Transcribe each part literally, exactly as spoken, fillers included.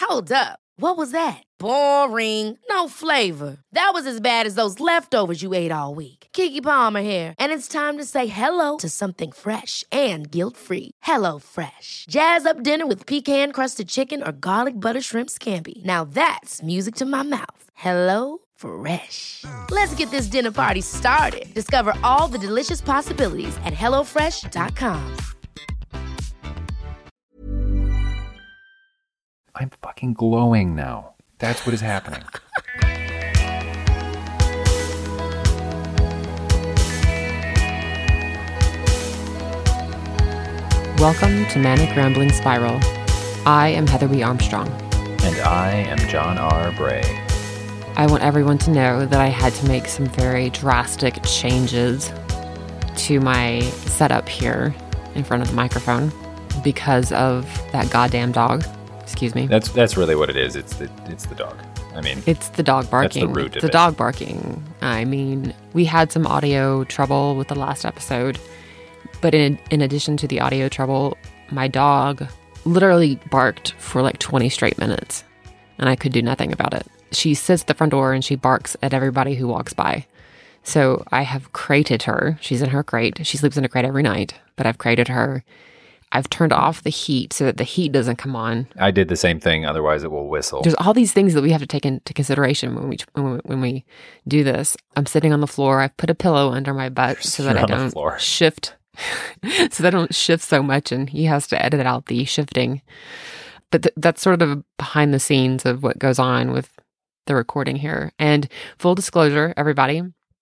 Hold up. What was that? Boring. No flavor. That was as bad as those leftovers you ate all week. Keke Palmer here, and it's time to say hello to something fresh and guilt-free. Hello Fresh. Jazz up dinner with pecan-crusted chicken or garlic butter shrimp scampi. Now that's music to my mouth. Hello Fresh. Let's get this dinner party started. Discover all the delicious possibilities at hello fresh dot com. I'm fucking glowing now. That's what is happening. Welcome to Manic Rambling Spiral. I am Heather B. Armstrong. And I am John R. Bray. I want everyone to know that I had to make some very drastic changes to my setup here in front of the microphone because of that goddamn dog. Excuse me. That's that's really what it is. It's the it's the dog. I mean, it's the dog barking. That's the root it's of the it. dog barking. I mean, we had some audio trouble with the last episode, but in in addition to the audio trouble, my dog literally barked for like twenty straight minutes, and I could do nothing about it. She sits at the front door and she barks at everybody who walks by. So I have crated her. She's in her crate. She sleeps in a crate every night, but I've crated her. I've turned off the heat so that the heat doesn't come on. I did the same thing. Otherwise, it will whistle. There's all these things that we have to take into consideration when we when we, when we do this. I'm sitting on the floor. I've put a pillow under my butt so that I don't shift, so that I don't shift so much, and he has to edit out the shifting. But th- that's sort of behind the scenes of what goes on with the recording here. And full disclosure, everybody,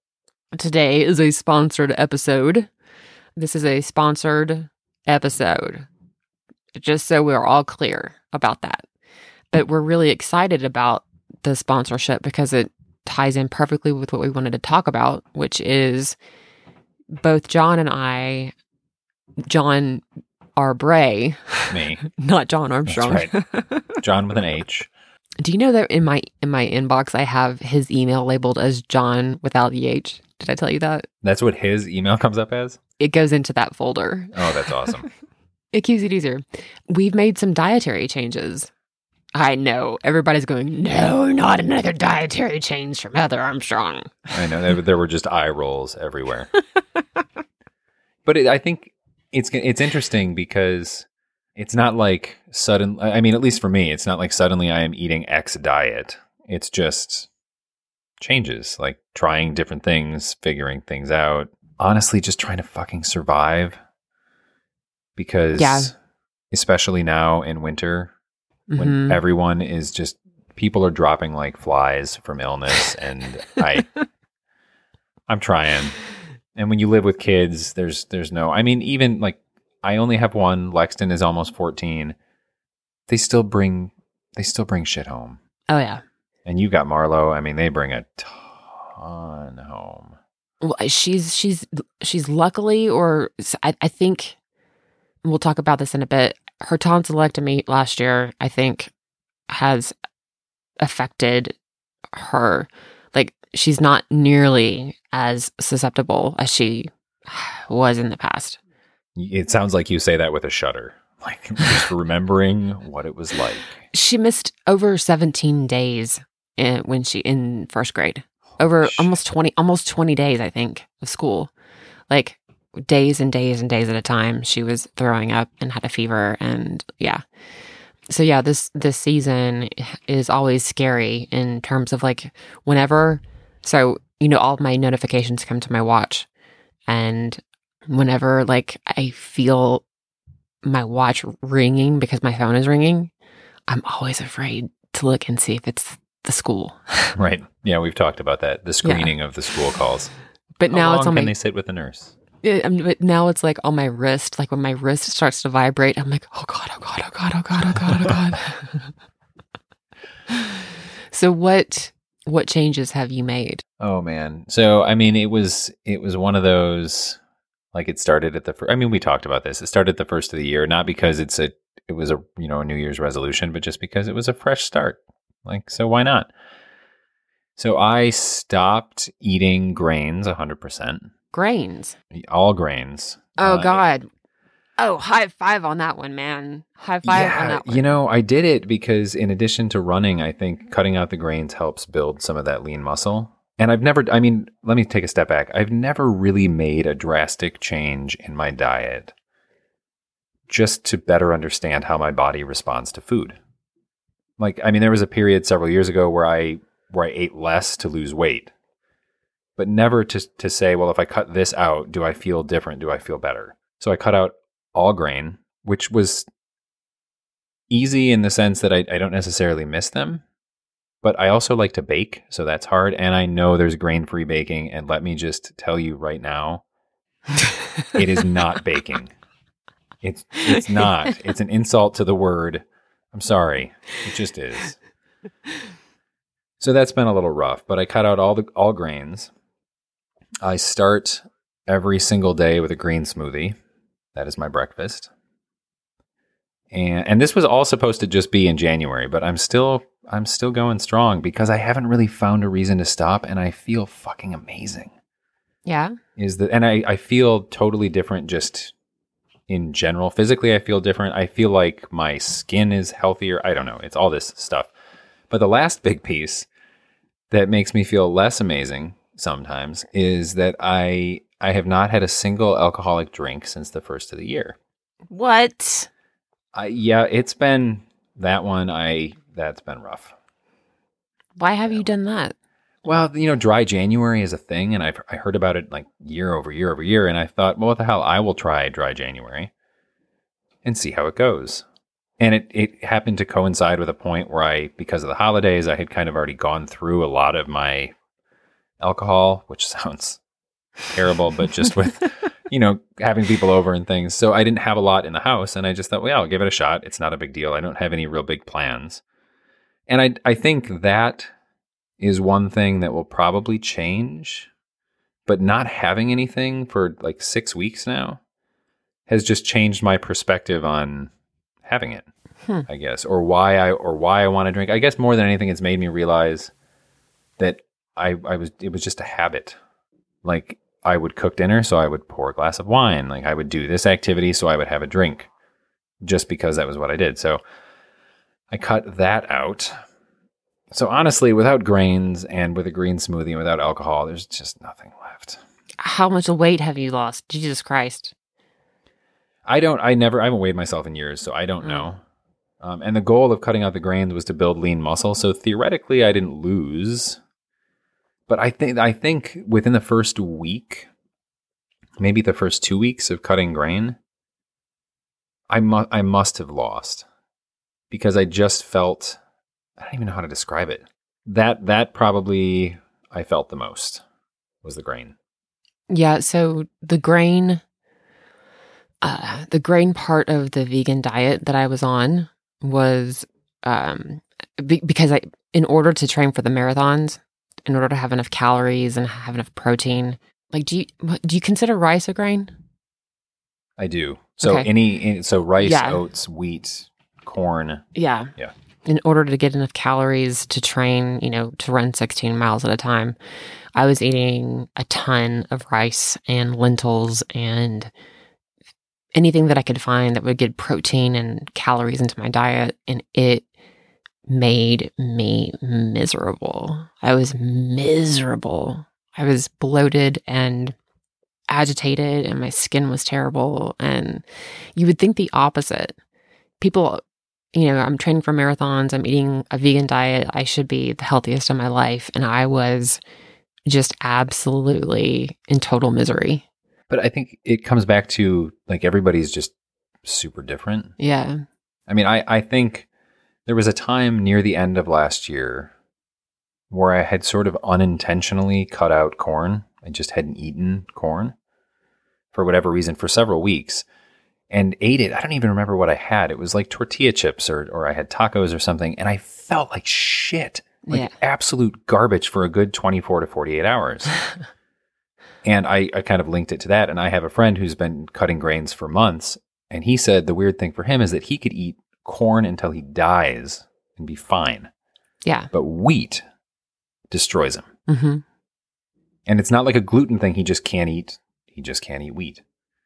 today is a sponsored episode. This is a sponsored episode, just so we're all clear about that. But we're really excited about the sponsorship because it ties in perfectly with what we wanted to talk about, which is both John and I, John R. Bray, me, not John Armstrong. That's right. John with an H. Do you know that in my in my inbox I have his email labeled as John without the H? Did I tell you that? That's what his email comes up as? It goes into that folder. Oh, that's awesome. It keeps it easier. We've made some dietary changes. I know. Everybody's going, no, not another dietary change from Heather Armstrong. I know. There, there were just eye rolls everywhere. But it, I think it's it's interesting because it's not like sudden. I mean, at least for me, it's not like suddenly I am eating X diet. It's just changes, like trying different things, figuring things out. Honestly, just trying to fucking survive. Because yeah. especially now in winter, when mm-hmm. everyone is just, people are dropping like flies from illness, and I, I'm trying. And when you live with kids, there's there's no, I mean, even like, I only have one. Lexton is almost fourteen. They still bring, they still bring shit home. Oh yeah. And you got Marlo. I mean, they bring a ton home. Well, she's she's she's luckily, or I, I think we'll talk about this in a bit. Her tonsillectomy last year, I think, has affected her. Like, she's not nearly as susceptible as she was in the past. It sounds like you say that with a shudder, like just remembering what it was like. She missed over seventeen days in, when she in first grade. Over Shit. almost twenty, almost twenty days, I think, of school. Like days and days and days at a time, she was throwing up and had a fever, and yeah. So yeah, this this season is always scary in terms of like whenever. So you know, all of my notifications come to my watch, and whenever like I feel my watch ringing because my phone is ringing, I'm always afraid to look and see if it's the school. Right. Yeah, we've talked about that. The screening yeah. of the school calls. But How now long it's on can my, they sit with the nurse? Yeah, I mean, but now it's like on my wrist. Like when my wrist starts to vibrate, I'm like, oh God, oh God, oh God, oh God, oh God, oh God. So what what changes have you made? Oh man. So I mean, it was it was one of those, like it started at the first, I mean, we talked about this. It started at the first of the year, not because it's a it was a you know a New Year's resolution, but just because it was a fresh start. Like, so why not? So I stopped eating grains one hundred percent. Grains? All grains. Oh, uh, God. Oh, high five on that one, man. High five yeah, on that one. You know, I did it because in addition to running, I think cutting out the grains helps build some of that lean muscle. And I've never, I mean, let me take a step back. I've never really made a drastic change in my diet just to better understand how my body responds to food. Like, I mean, there was a period several years ago where I where I ate less to lose weight, but never to to say, well, if I cut this out, do I feel different? Do I feel better? So I cut out all grain, which was easy in the sense that I, I don't necessarily miss them, but I also like to bake, so that's hard. And I know there's grain-free baking, and let me just tell you right now, it is not baking. It's it's not. It's an insult to the word. I'm sorry. It just is. So that's been a little rough, but I cut out all the all grains. I start every single day with a green smoothie. That is my breakfast. And and this was all supposed to just be in January, but I'm still I'm still going strong because I haven't really found a reason to stop, and I feel fucking amazing. Yeah. Is that and I, I feel totally different just in general. Physically, I feel different. I feel like my skin is healthier. I don't know. It's all this stuff. But the last big piece that makes me feel less amazing sometimes is that I I have not had a single alcoholic drink since the first of the year. What? I, yeah, it's been that one. I that's been rough. Why have you done that? Well, you know, dry January is a thing, and I've I heard about it like year over year over year, and I thought, well, what the hell? I will try dry January and see how it goes. And it, it happened to coincide with a point where I, because of the holidays, I had kind of already gone through a lot of my alcohol, which sounds terrible, but just with, you know, having people over and things. So I didn't have a lot in the house, and I just thought, well, I'll give it a shot. It's not a big deal. I don't have any real big plans. And I, I think that is one thing that will probably change, but not having anything for like six weeks now has just changed my perspective on having it, hmm. I guess, or why I or why I want to drink. I guess more than anything, it's made me realize that I I was it was just a habit. Like I would cook dinner, so I would pour a glass of wine. Like I would do this activity, so I would have a drink, just because that was what I did. So I cut that out. So honestly, without grains and with a green smoothie and without alcohol, there's just nothing left. How much weight have you lost? Jesus Christ. I don't, I never, I haven't weighed myself in years, so I don't mm. know. Um, and the goal of cutting out the grains was to build lean muscle. So theoretically, I didn't lose. But I think, I think within the first week, maybe the first two weeks of cutting grain, I, mu- I must have lost because I just felt, I don't even know how to describe it. That, that probably I felt the most was the grain. Yeah. So the grain... Uh, the grain part of the vegan diet that I was on was um, be- because I, in order to train for the marathons, in order to have enough calories and have enough protein, like do you do you consider rice a grain? I do. So okay. any so rice, yeah. oats, wheat, corn. Yeah, yeah. In order to get enough calories to train, you know, to run sixteen miles at a time, I was eating a ton of rice and lentils and anything that I could find that would get protein and calories into my diet, and it made me miserable. I was miserable. I was bloated and agitated, and my skin was terrible, and you would think the opposite. People, you know, I'm training for marathons, I'm eating a vegan diet, I should be the healthiest of my life, and I was just absolutely in total misery. But I think it comes back to, like, everybody's just super different. Yeah. I mean, I, I think there was a time near the end of last year where I had sort of unintentionally cut out corn. I just hadn't eaten corn for whatever reason for several weeks and ate it. I don't even remember what I had. It was like tortilla chips or, or I had tacos or something, and I felt like shit, like yeah. absolute garbage for a good twenty-four to forty-eight hours. And I, I kind of linked it to that. And I have a friend who's been cutting grains for months. And he said the weird thing for him is that he could eat corn until he dies and be fine. Yeah. But wheat destroys him. Mm-hmm. And it's not like a gluten thing. He just can't eat. He just can't eat wheat.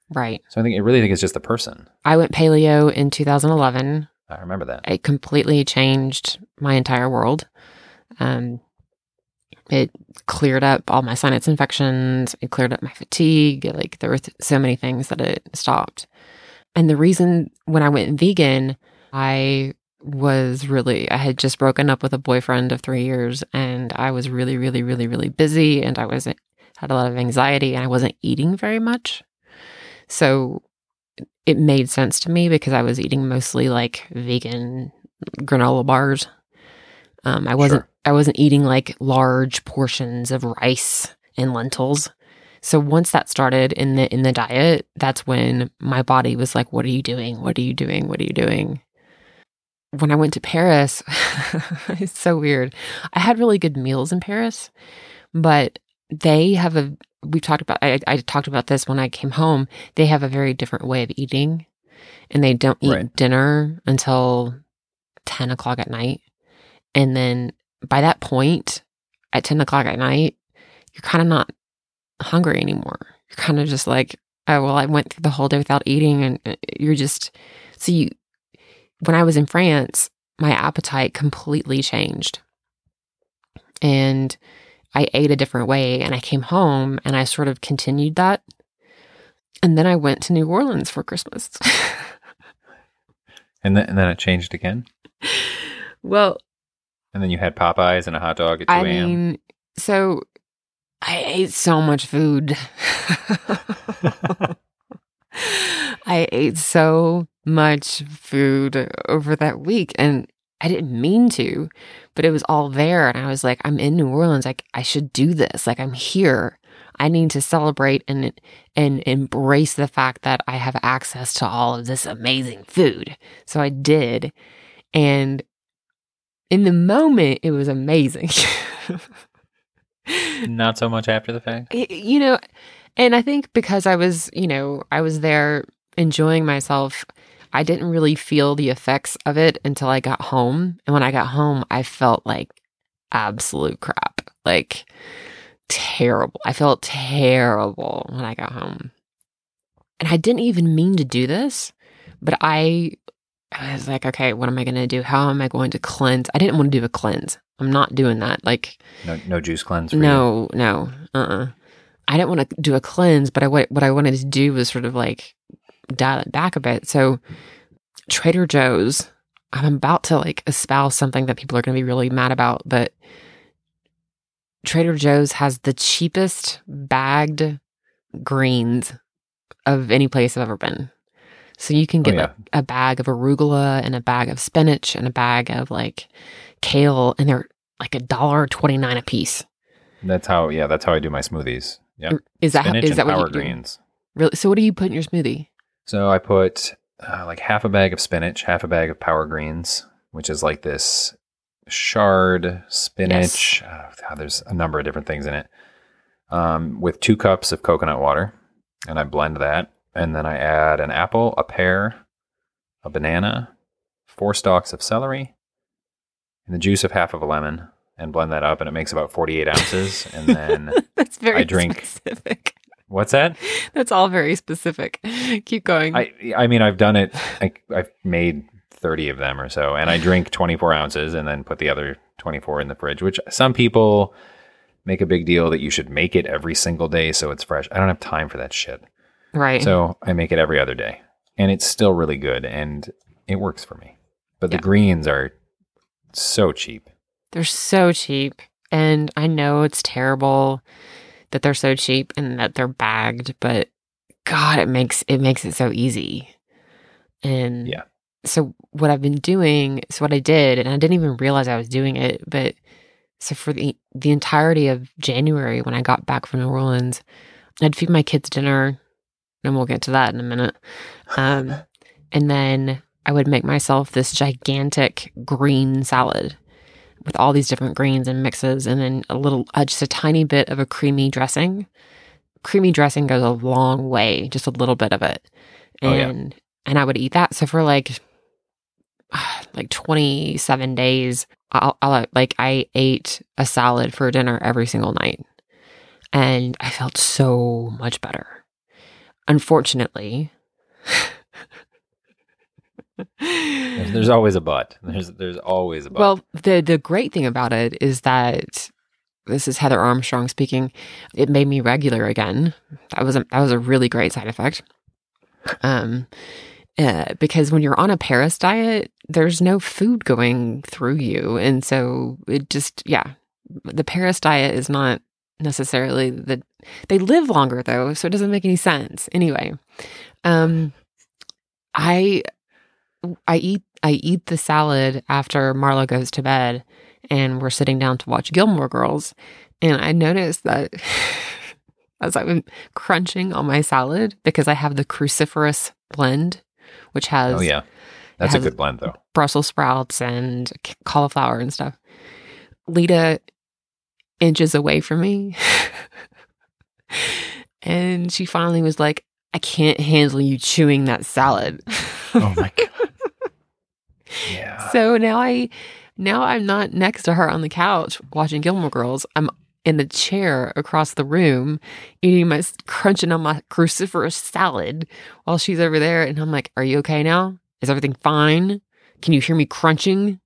Right. So I think I really think it's just the person. I went paleo in two thousand eleven. I remember that. It completely changed my entire world. Um, it cleared up all my sinus infections. It cleared up my fatigue. Like there were th- so many things that it stopped. And the reason when I went vegan, I was really, I had just broken up with a boyfriend of three years and I was really, really, really, really busy and I was had a lot of anxiety and I wasn't eating very much. So it made sense to me because I was eating mostly like vegan granola bars. Um, I wasn't, Sure. I wasn't eating like large portions of rice and lentils. So once that started in the in the diet, that's when my body was like, what are you doing? What are you doing? What are you doing? When I went to Paris, it's so weird. I had really good meals in Paris, but they have a, we talked about, I, I talked about this when I came home. They have a very different way of eating and they don't eat Right. dinner until ten o'clock at night. And then by that point, at ten o'clock at night, you're kind of not hungry anymore. You're kind of just like, oh, well, I went through the whole day without eating. And you're just, so you, when I was in France, my appetite completely changed. And I ate a different way. And I came home and I sort of continued that. And then I went to New Orleans for Christmas. and, then, and then it changed again? Well, and then you had Popeyes and a hot dog at two I a.m.? mean, so I ate so much food. I ate so much food over that week and I didn't mean to, but it was all there. And I was like, I'm in New Orleans. Like I should do this. Like I'm here. I need to celebrate and, and embrace the fact that I have access to all of this amazing food. So I did. And in the moment, it was amazing. Not so much after the fact? You know, and I think because I was, you know, I was there enjoying myself, I didn't really feel the effects of it until I got home. And when I got home, I felt like absolute crap. Like terrible. I felt terrible when I got home. And I didn't even mean to do this, but I I was like, okay, what am I going to do? How am I going to cleanse? I didn't want to do a cleanse. I'm not doing that. Like, no, no juice cleanse. For no, you. no, uh, uh-uh. I didn't want to do a cleanse, but I what I wanted to do was sort of like dial it back a bit. So, Trader Joe's. I'm about to like espouse something that people are going to be really mad about, but Trader Joe's has the cheapest bagged greens of any place I've ever been. So you can get oh, yeah. a, a bag of arugula and a bag of spinach and a bag of like kale, and they're like a dollar twenty nine a piece. That's how, yeah, that's how I do my smoothies. Yeah, is that spinach is that and what power you do? greens? Really? So what do you put in your smoothie? So I put uh, like half a bag of spinach, half a bag of power greens, which is like this chard spinach. Yes. Oh, God, there's a number of different things in it. Um, with two cups of coconut water, and I blend that. And then I add an apple, a pear, a banana, four stalks of celery, and the juice of half of a lemon, and blend that up, and it makes about forty-eight ounces. And then That's very I drink. Specific. What's that? That's all very specific. Keep going. I I mean, I've done it. I, I've made thirty of them or so, and I drink twenty-four ounces, and then put the other twenty-four in the fridge. Which some people make a big deal that you should make it every single day so it's fresh. I don't have time for that shit. Right. So I make it every other day, and it's still really good, and it works for me. But yeah. The greens are so cheap. They're so cheap, and I know it's terrible that they're so cheap and that they're bagged, but God, it makes it makes it so easy. And yeah. So what I've been doing, so what I did, and I didn't even realize I was doing it, but so for the the entirety of January when I got back from New Orleans, I'd feed my kids dinner. And we'll get to that in a minute. Um, and then I would make myself this gigantic green salad with all these different greens and mixes, and then a little, uh, just a tiny bit of a creamy dressing. Creamy dressing goes a long way, just a little bit of it. And, oh, yeah. and I would eat that. So for like, like twenty-seven days, I'll, I'll, like I ate a salad for dinner every single night. And I felt so much better. unfortunately, there's, there's always a but. There's there's always a but. Well, the the great thing about it is that this is Heather Armstrong speaking. It made me regular again. That was a, that was a really great side effect. Um, uh, because when you're on a Paris diet, there's no food going through you, and so it just yeah, the Paris diet is not necessarily the. They live longer though, so it doesn't make any sense. Anyway, um, I I eat I eat the salad after Marla goes to bed. And we're sitting down to watch Gilmore Girls. And I noticed that as I'm crunching on my salad, because I have the cruciferous blend, which has... Oh, yeah. That's a good blend, though. Brussels sprouts and cauliflower and stuff. Lita inches away from me. And she finally was like, I can't handle you chewing that salad. Oh, my God. Yeah. So now I... Now I'm not next to her on the couch watching Gilmore Girls. I'm in the chair across the room eating my, crunching on my cruciferous salad while she's over there. And I'm like, are you okay now? Is everything fine? Can you hear me crunching?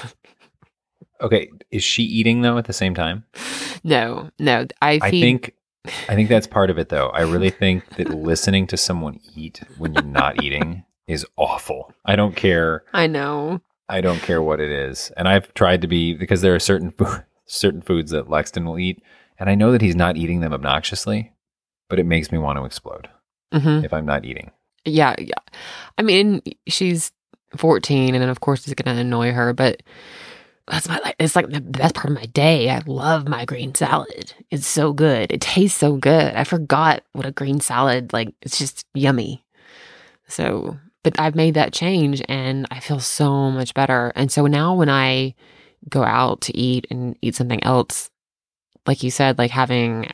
Okay. Is she eating though at the same time? No, no. I, feed- I think, I think that's part of it though. I really think that listening to someone eat when you're not eating is awful. I don't care. I know. I don't care what it is. And I've tried to be, because there are certain fo- certain foods that Lexton will eat, and I know that he's not eating them obnoxiously, but it makes me want to explode mm-hmm. if I'm not eating. Yeah, yeah. I mean, she's fourteen, and then of course it's going to annoy her, but that's my, it's like the best part of my day. I love my green salad. It's so good. It tastes so good. I forgot what a green salad, like, it's just yummy. So... But I've made that change and I feel so much better. And so now when I go out to eat and eat something else, like you said, like having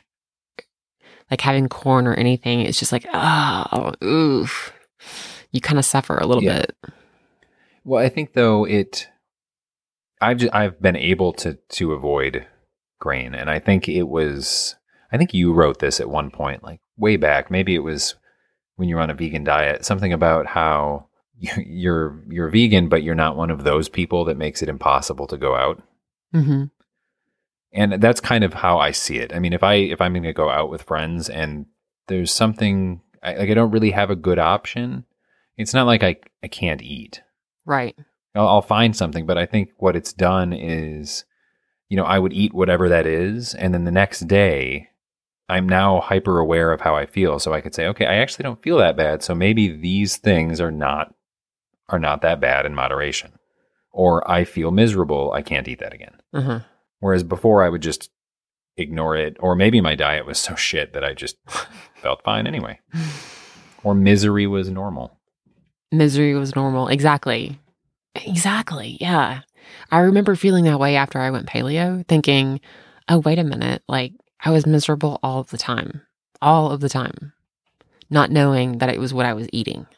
like having corn or anything, it's just like, oh, oof. You kind of suffer a little yeah. bit. Well, I think though it, I've just, I've been able to to avoid grain, and I think it was, I think you wrote this at one point, like way back. Maybe it was when you're on a vegan diet, something about how you're you're vegan, but you're not one of those people that makes it impossible to go out. Mm-hmm. And that's kind of how I see it. I mean, if I if I'm going to go out with friends and there's something I, like I don't really have a good option, it's not like I I can't eat. Right. I'll, I'll find something, but I think what it's done is, you know, I would eat whatever that is, and then the next day, I'm now hyper aware of how I feel, so I could say, okay, I actually don't feel that bad, so maybe these things are not are not that bad in moderation. Or I feel miserable, I can't eat that again. Uh-huh. Whereas before I would just ignore it, or maybe my diet was so shit that I just felt fine anyway. Or misery was normal. Misery was normal, exactly. Exactly, yeah. I remember feeling that way after I went paleo, thinking, oh, wait a minute, like, I was miserable all of the time, all of the time, not knowing that it was what I was eating.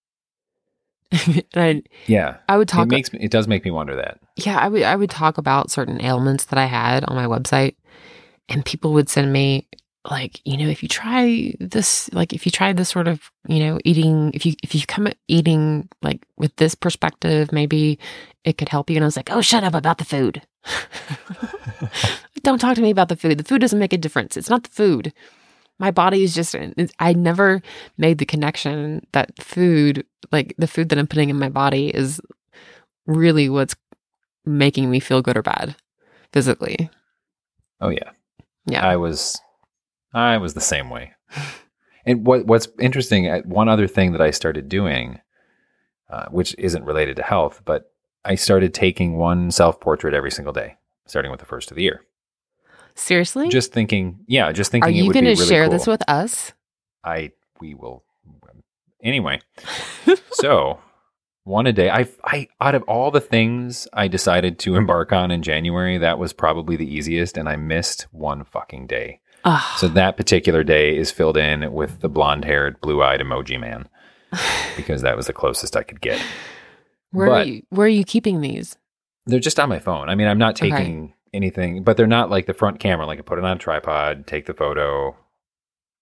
and I, yeah, I would talk. It makes me, it does make me wonder that. Yeah, I would. I would talk about certain ailments that I had on my website, and people would send me like, you know, if you try this, like if you try this sort of, you know, eating, if you if you come at eating like with this perspective, maybe it could help you. And I was like, oh, shut up about the food. Don't talk to me about the food. The food doesn't make a difference. It's not the food. My body is just, I never made the connection that food, like the food that I'm putting in my body is really what's making me feel good or bad physically. Oh yeah. Yeah. I was, I was the same way. And what what's interesting, one other thing that I started doing, uh, which isn't related to health, but I started taking one self-portrait every single day, starting with the first of the year. Seriously? Just thinking, yeah, just thinking. Are you going to really share cool. this with us? I, we will. Anyway, so one a day. I, I, out of all the things I decided to embark on in January, that was probably the easiest, and I missed one fucking day. Oh. So that particular day is filled in with the blonde-haired, blue-eyed emoji man, because that was the closest I could get. Where but are you? Where are you keeping these? They're just on my phone. I mean, I'm not taking. Okay. Anything, but they're not like the front camera. Like I put it on a tripod, take the photo,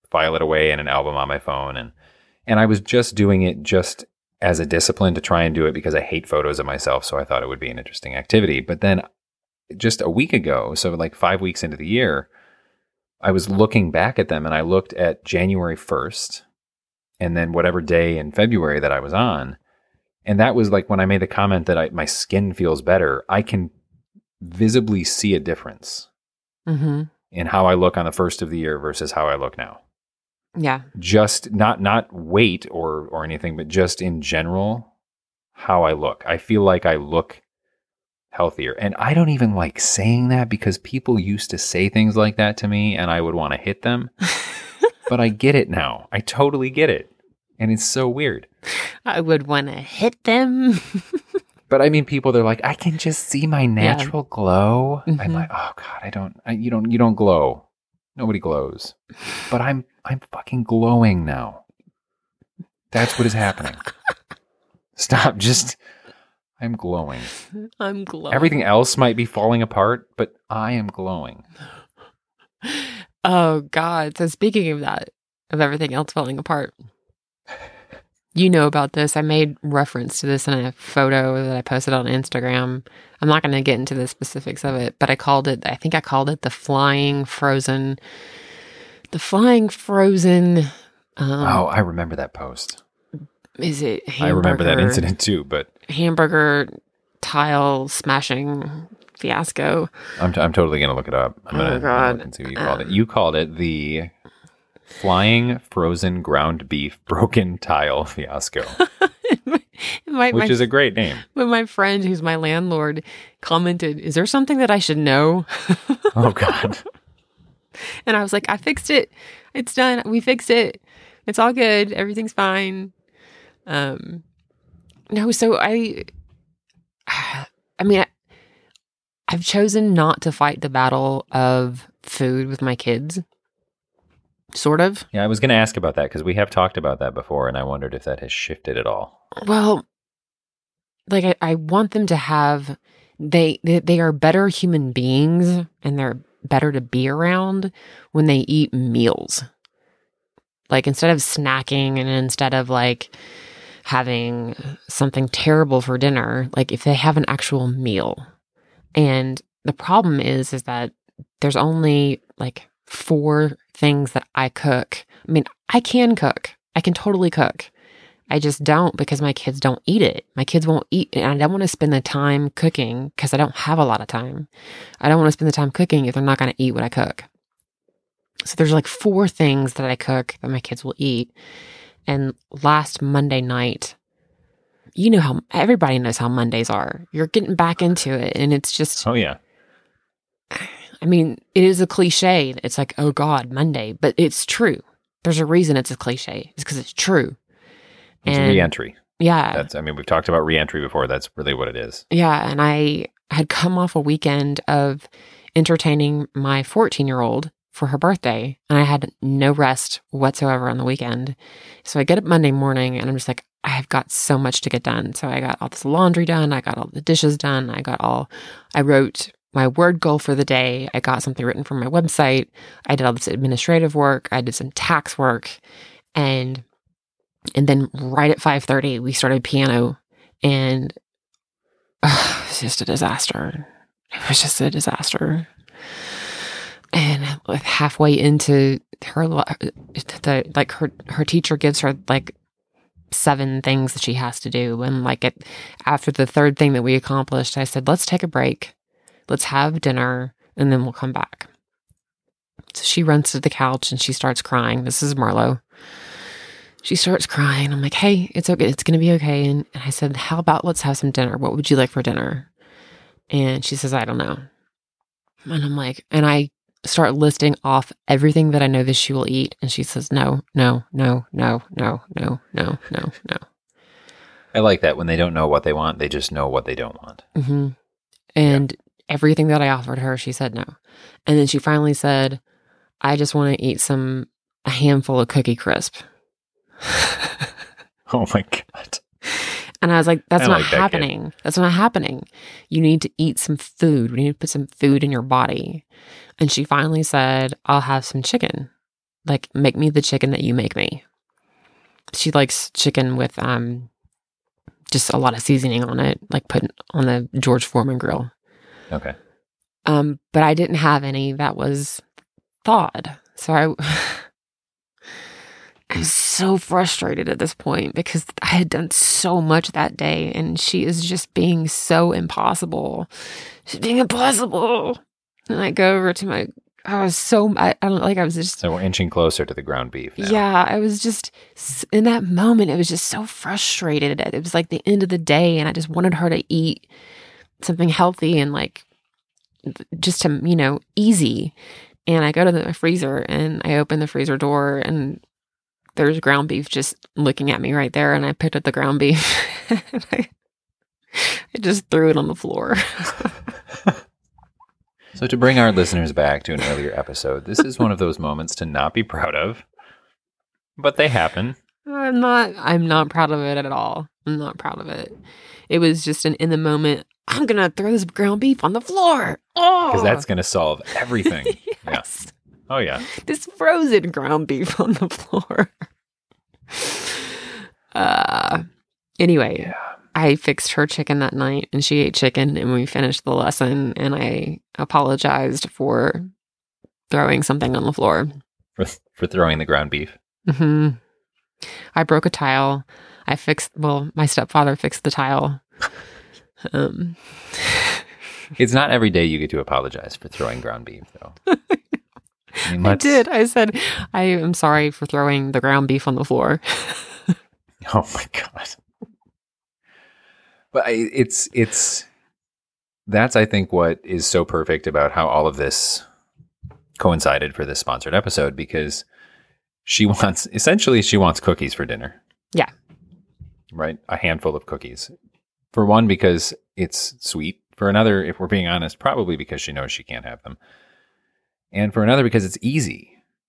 file it away in an album on my phone. And, and I was just doing it just as a discipline to try and do it because I hate photos of myself. So I thought it would be an interesting activity. But then just a week ago, so like five weeks into the year, I was looking back at them and I looked at January first and then whatever day in February that I was on. And that was like when I made the comment that I, my skin feels better, I can visibly see a difference mm-hmm. in how I look on the first of the year versus how I look now. Yeah. Just not, not weight or, or anything, but just in general, how I look. I feel like I look healthier. And I don't even like saying that because people used to say things like that to me and I would want to hit them. But I get it now. I totally get it. And it's so weird. I would want to hit them. But I mean, people, they're like, I can just see my natural yeah. glow. Mm-hmm. I'm like, oh God, I don't, I, you don't, you don't glow. Nobody glows. But I'm, I'm fucking glowing now. That's what is happening. Stop. Just, I'm glowing. I'm glowing. Everything else might be falling apart, but I am glowing. Oh God. So speaking of that, of everything else falling apart, you know about this. I made reference to this in a photo that I posted on Instagram. I'm not going to get into the specifics of it, but I called it, I think I called it the flying frozen, the flying frozen. Um, oh, I remember that post. Is it hamburger? I remember that incident too, but. Hamburger tile smashing fiasco. I'm, t- I'm totally going to look it up. I'm oh, going to look and see what you called um, it. You called it the flying frozen ground beef broken tile fiasco. my, which my, is a great name. When my friend, who's my landlord, commented, is there something that I should know? Oh, God. And I was like, I fixed it. It's done. We fixed it. It's all good. Everything's fine. Um, no, so I, I mean, I, I've chosen not to fight the battle of food with my kids. Sort of. Yeah, I was going to ask about that because we have talked about that before, and I wondered if that has shifted at all. Well, like I, I want them to have, they, they they are better human beings, and they're better to be around when they eat meals. Like instead of snacking and instead of like having something terrible for dinner, like if they have an actual meal. And the problem is, is that there's only like four things that I cook. I mean, I can cook. I can totally cook. I just don't because my kids don't eat it. My kids won't eat, and I don't want to spend the time cooking because I don't have a lot of time. I don't want to spend the time cooking if they're not going to eat what I cook. So there's like four things that I cook that my kids will eat. And last Monday night, you know how everybody knows how Mondays are. You're getting back into it, and it's just. Oh yeah. I mean, it is a cliche. It's like, oh God, Monday, but it's true. There's a reason it's a cliche. It's because it's true. It's and, re-entry. Yeah. That's. I mean, we've talked about re-entry before. That's really what it is. Yeah, and I had come off a weekend of entertaining my fourteen-year-old for her birthday, and I had no rest whatsoever on the weekend. So I get up Monday morning, and I'm just like, I have got so much to get done. So I got all this laundry done. I got all the dishes done. I got all. I wrote my word goal for the day. I got something written for my website. I did all this administrative work. I did some tax work. And and then right at five thirty, we started piano. And uh, it was just a disaster. It was just a disaster. And like halfway into her, the like her, her teacher gives her like seven things that she has to do. And like it, after the third thing that we accomplished, I said, let's take a break. Let's have dinner, and then we'll come back. So she runs to the couch, and she starts crying. This is Marlo. She starts crying. I'm like, hey, it's okay. It's going to be okay. And I said, how about let's have some dinner? What would you like for dinner? And she says, I don't know. And I'm like, and I start listing off everything that I know that she will eat. And she says, no, no, no, no, no, no, no, no, no. I like that. When they don't know what they want, they just know what they don't want. Mm-hmm. And yeah. Everything that I offered her, she said no. And then she finally said, I just want to eat some, a handful of Cookie Crisp. Oh my God. And I was like, that's I not like that happening. kid. That's not happening. You need to eat some food. We need to put some food in your body. And she finally said, I'll have some chicken. like, make me the chicken that you make me. She likes chicken with um just a lot of seasoning on it, like put on the George Foreman grill. Okay. Um, but I didn't have any that was thawed. So I, I was so frustrated at this point because I had done so much that day and she is just being so impossible. She's being impossible. And I go over to my, I was so, I, I don't like, I was just. So we're inching closer to the ground beef now. Yeah, I was just, in that moment, it was just so frustrated. It was like the end of the day and I just wanted her to eat something healthy and like, just to, you know, easy. And I go to the freezer and I open the freezer door and there's ground beef just looking at me right there. And I picked up the ground beef and I, I just threw it on the floor. So to bring our listeners back to an earlier episode, this is one of those moments to not be proud of, but they happen. I'm not, I'm not proud of it at all. I'm not proud of it. It was just an in the moment, I'm going to throw this ground beef on the floor. Oh, because that's going to solve everything. Yes. Yeah. Oh, yeah. This frozen ground beef on the floor. uh, anyway, yeah. I fixed her chicken that night and she ate chicken and we finished the lesson and I apologized for throwing something on the floor. For, for throwing the ground beef? Mm-hmm. I broke a tile. I fixed, well, my stepfather fixed the tile. Um, it's not every day you get to apologize for throwing ground beef, though. I, mean, I did. I said, I am sorry for throwing the ground beef on the floor. Oh my God. But I, it's, it's, that's, I think, what is so perfect about how all of this coincided for this sponsored episode, because she wants, essentially, she wants cookies for dinner. Yeah. Right? A handful of cookies. For one, because it's sweet. For another, if we're being honest, probably because she knows she can't have them. And for another, because it's easy.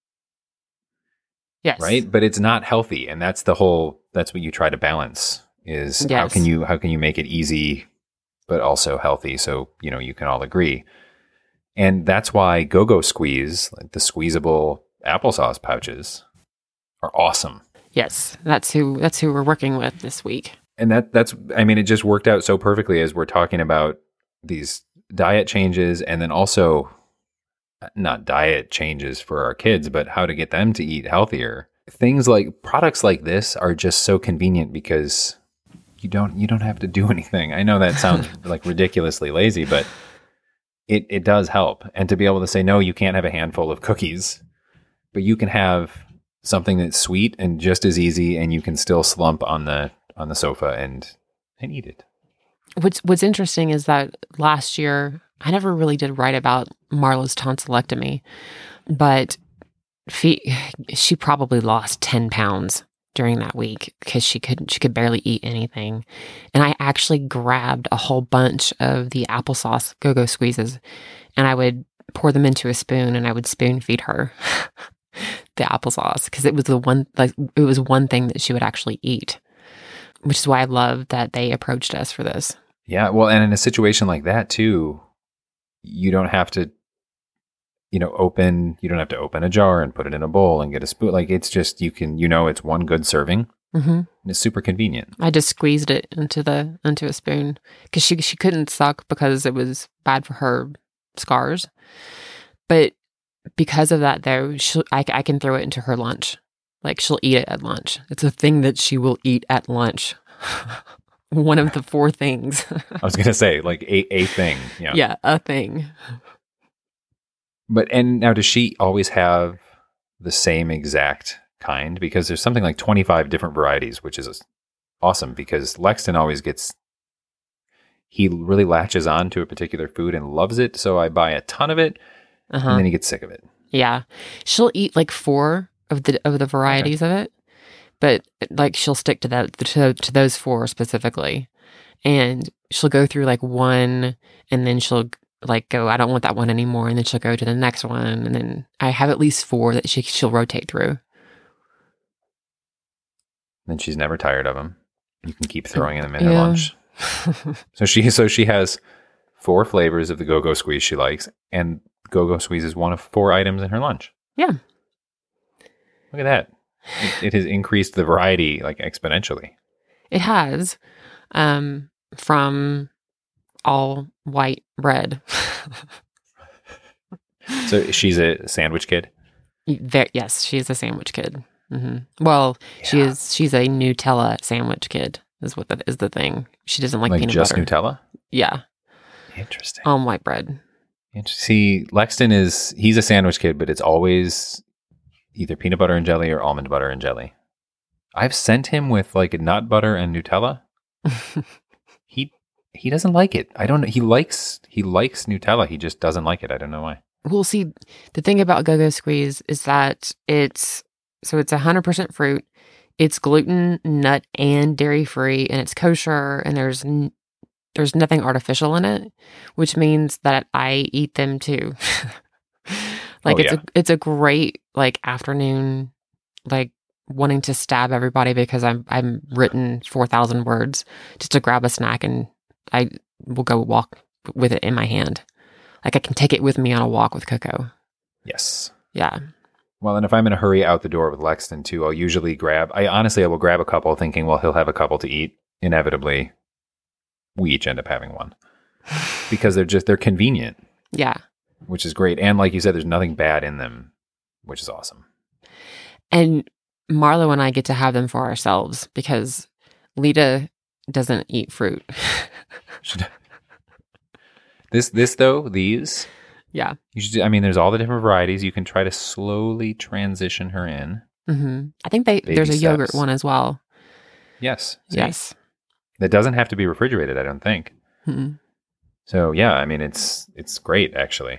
Yes. Right? But it's not healthy. And that's the whole, that's what you try to balance is yes. how can you, how can you make it easy, but also healthy? So, you know, you can all agree. And that's why Go-Go Squeeze, like the squeezable applesauce pouches, are awesome. Yes. That's who, that's who we're working with this week. And that that's, I mean, it just worked out so perfectly as we're talking about these diet changes and then also not diet changes for our kids, but how to get them to eat healthier. Things like products like this are just so convenient because you don't, you don't have to do anything. I know that sounds like ridiculously lazy, but it, it does help. And to be able to say, no, you can't have a handful of cookies, but you can have something that's sweet and just as easy and you can still slump on the on the sofa and and eat it. What's what's interesting is that last year I never really did write about Marla's tonsillectomy, but she, she probably lost ten pounds during that week because she could she could barely eat anything. And I actually grabbed a whole bunch of the applesauce Go-Go Squeezes and I would pour them into a spoon and I would spoon feed her the applesauce because it was the one like it was one thing that she would actually eat. Which is why I love that they approached us for this. Yeah, well, and in a situation like that too, you don't have to, you know, open, you don't have to open a jar and put it in a bowl and get a spoon. Like it's just, you can, you know, it's one good serving. Mm-hmm. And it's super convenient. I just squeezed it into the, into a spoon because she, she couldn't suck because it was bad for her scars. But because of that though, she, I, I can throw it into her lunch. Like she'll eat it at lunch. It's a thing that she will eat at lunch. One of the four things. I was going to say like a, a thing. Yeah. Yeah. A thing. But, and now does she always have the same exact kind? Because there's something like twenty-five different varieties, which is awesome because Lexton always gets, he really latches on to a particular food and loves it. So I buy a ton of it uh-huh. and then he gets sick of it. Yeah. She'll eat like four of the of the varieties okay. of it, but like she'll stick to that to, to those four specifically, and she'll go through like one, and then she'll like go, I don't want that one anymore, and then she'll go to the next one, and then I have at least four that she she'll rotate through. Then she's never tired of them. You can keep throwing them in yeah. her lunch. so she so she has four flavors of the Go-Go Squeeze she likes, and Go-Go Squeeze is one of four items in her lunch. Yeah. Look at that. It, it has increased the variety like exponentially. It has, um, from all white bread. So she's a sandwich kid? There, yes, she's a sandwich kid. Mm-hmm. Well, yeah. she is. She's a Nutella sandwich kid. Is what that is the thing. She doesn't like, like peanut just butter. Just Nutella? Yeah. Interesting. On white bread. See, Lexton is he's a sandwich kid, but it's always either peanut butter and jelly or almond butter and jelly. I've sent him with like nut butter and Nutella. he he doesn't like it. I don't know. He likes he likes Nutella. He just doesn't like it. I don't know why. Well, see, the thing about Go-Go Squeeze is that it's so it's one hundred percent fruit. It's gluten, nut, and dairy-free, and it's kosher, and there's n- there's nothing artificial in it, which means that I eat them too. like, oh, it's yeah. a it's a great, like, afternoon, like, wanting to stab everybody because I'm I'm written four thousand words just to grab a snack, and I will go walk with it in my hand. Like, I can take it with me on a walk with Coco. Yes. Yeah. Well, and if I'm in a hurry out the door with Lexton too, I'll usually grab, I honestly, I will grab a couple thinking, well, he'll have a couple to eat. Inevitably, we each end up having one because they're just, they're convenient. Yeah. Which is great. And like you said, there's nothing bad in them, which is awesome. And Marlo and I get to have them for ourselves because Lita doesn't eat fruit. This, this though, these, yeah. You should. I mean, there's all the different varieties. You can try to slowly transition her in. Mm-hmm. I think they Baby there's a steps. Yogurt one as well. Yes. See? Yes. That doesn't have to be refrigerated, I don't think. Mm-hmm. So yeah, I mean, it's it's great actually.